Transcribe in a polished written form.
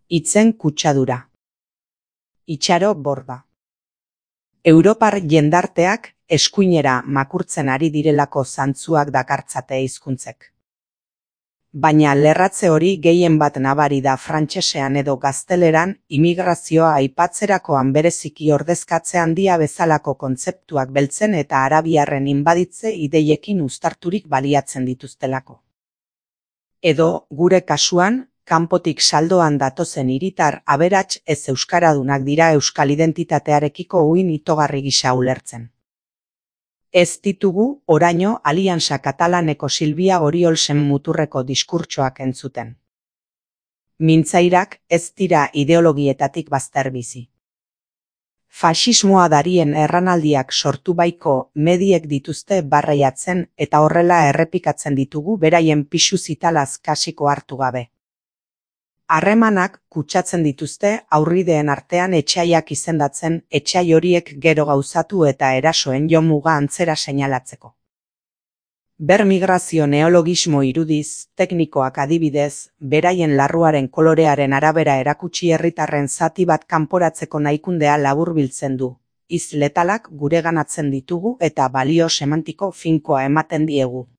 Hitzen kutsadura. Itxaro borda. Europar jendarteak eskuinera makurtzen ari direlako zantzuak dakartzate hizkuntzek. Baina lerratze hori gehien bat nabari da frantsesean edo gazteleran imigrazioa aipatzerakoan bereziki ordezkatze handia bezalako kontzeptuak beltzen eta arabiarren inbaditze ideiekin uztarturik baliatzen dituztelako. Edo, gure kasuan, kanpotik saldoan datozen hiritar aberats ez euskaradunak dira euskal identitatearekiko uin itogarri gisa ulertzen. Ez ditugu, oraino, Alianza Katalaneko Silvia Oriolsen muturreko diskurtsoak entzuten. Mintzairak ez dira ideologietatik bazter bizi. Faxismoa darien erranaldiak sortu baiko mediek dituzte barreiatzen eta horrela errepikatzen ditugu beraien pisu zitalaz kasiko hartu gabe. Harremanak kutsatzen dituzte aurrideen artean etsaiak izendatzen etsai horiek gero gauzatu eta erasoen jomuga antzera seinalatzeko. Bermigrazio neologismo irudiz, teknikoak adibidez, beraien larruaren kolorearen arabera erakutsi herritarren zati bat kanporatzeko nahikundea laburbiltzen du. Hitz letalak gureganatzen ditugu eta balio semantiko finkoa ematen diegu.